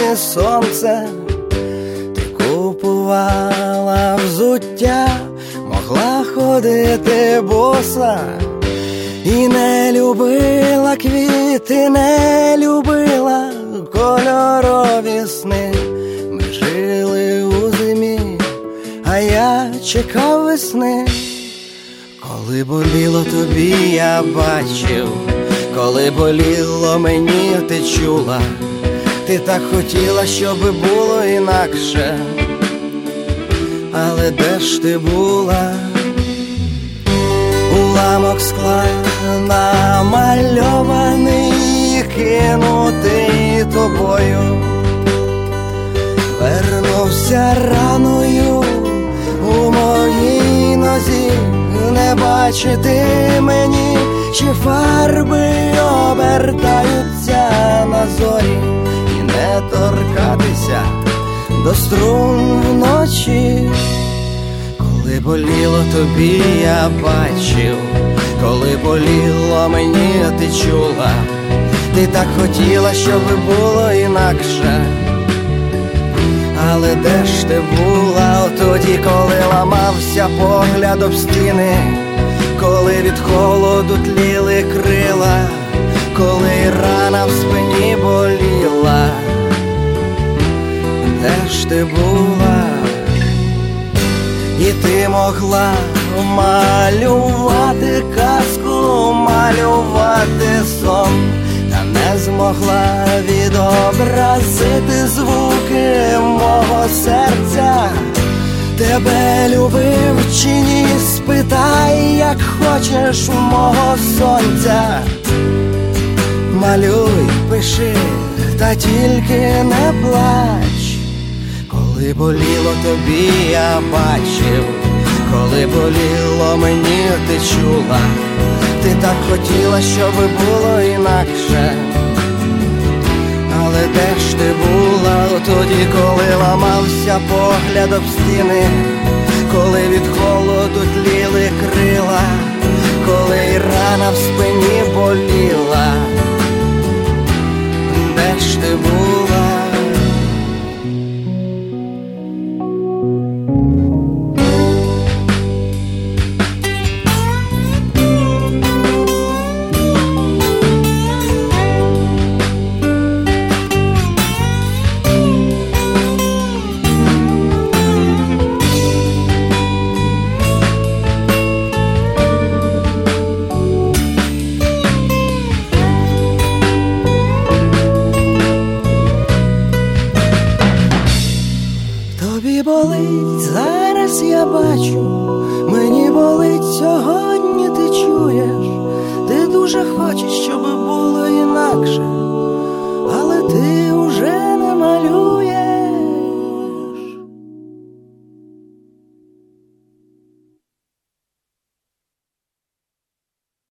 сонце. Ти купувала взуття, могла ходити боса. І не любила квіти, не любила кольорові сни. Ми жили у зимі, а я чекав весни. Коли боліло тобі, я бачив, коли боліло мені, ти чула. Ти так хотіла, щоби було інакше, але де ж ти була? Уламок скла намальований, кинутий тобою, вернувся раною у моїй нозі. Не бачити мені, чи фарби обертаються на зорі, і не торкатися до струн вночі. Коли боліло тобі, я бачив, коли боліло мені, ти чула. Ти так хотіла, щоб було інакше, але де ж ти була тоді, коли ламався погляд об стіни, коли від холоду тліли крила, коли рана в спині боліла? Де ж ти була? І ти могла малювати казку, малювати сон, та не змогла відобразити звуки мого серця. Тебе любив чи ні, спитай, як хочеш у мого сонця. Малюй, пиши, та тільки не плач. Коли боліло тобі, я бачив, коли боліло мені, ти чула. Ти так хотіла, щоб було інакше, але де ж ти була тоді, коли ламався погляд об стіни, коли від холоду тліли крила, коли рана в спині боліла? Де ж ти була?